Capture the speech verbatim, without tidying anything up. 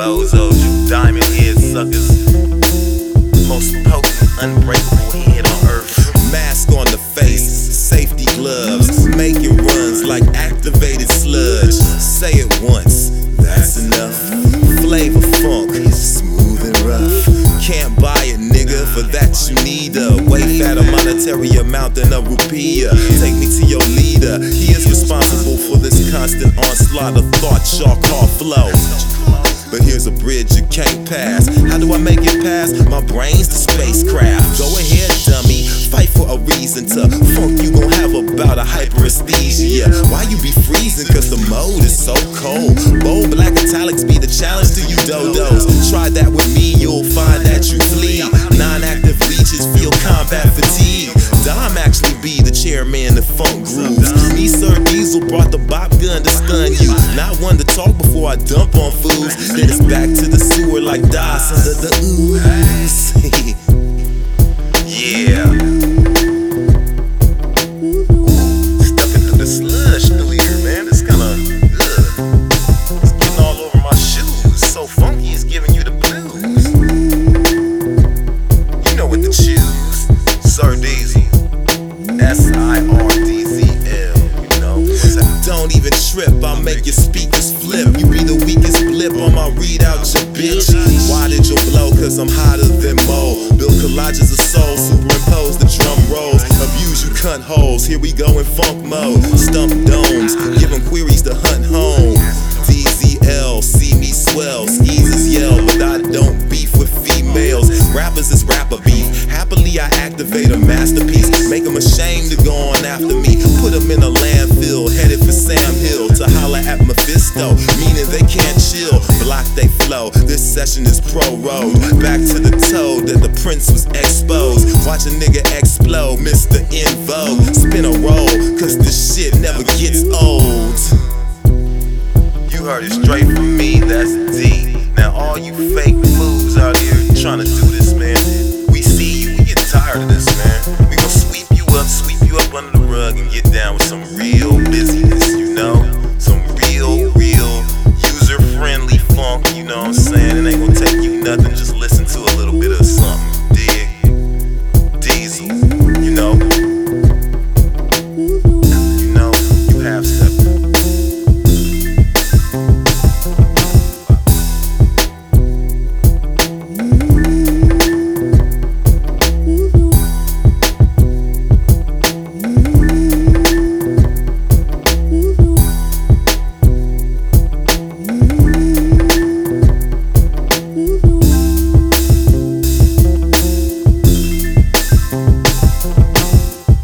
bozos, you diamond head suckers. Most potent, unbreakable head on earth. Mask on the face, safety gloves, making runs like activated sludge. Say it once, that's enough. Flavor funk, smooth and rough. Can't buy it, nigga, for that you need a way fatter monetary amount than a rupiah. Take me to your leader, he is responsible for this constant onslaught of thought, chalk, hard flow. But here's a bridge you can't pass. How do I make it past? My brain's the spacecraft. Go ahead, dummy, fight for a reason to funk you gon' have about a hyperesthesia. Why you be freezing? Cause the mode is so cold. Bold black italics be the challenge to you dodos. Try that with me, you'll find that you flee. Non-active leeches feel combat fatigue. Dom actually be the chairman of funk grooves. Me, Sir Diesel, brought the bop gun to stun you. Not one to talk before I dump on fools. Then it's back to the sewer like Das under the ooze. Yeah. Stuck into the slush through here, man. It's kinda ugh. It's getting all over my shoes. So funky, it's giving you the blues. You know what to choose. Sir Diesel. S I R D Z L. You know. Don't even trip, I'll make your speakers flip. You be the weakest blip on my readout, your bitch. Why did you blow? Cause I'm hotter than Mo. Build collages of soul, superimpose the drum rolls. Abuse you cunt holes, here we go in funk mode. Stump domes, give them queries to hunt home. D Z L, see me swell. Skeezers yell, but I don't beef with females. Rappers is rapper beef. Happily I activate a masterpiece. Make them ashamed to go on after me. Put them in a landfill, headed for Sam Hill to holla at Mephisto, meaning they can't chill. Block they flow, this session is pro-road. Back to the toe that the prince was exposed. Watch a nigga explode, Mister In Vogue. Spin a roll, cause this shit never gets old. You heard it straight from me, that's D. Now all you fake fools out here trying to do this, man, we see you, we get tired of this, man. We gon' sweep you up, sweep you up under the rug and get down with some real busy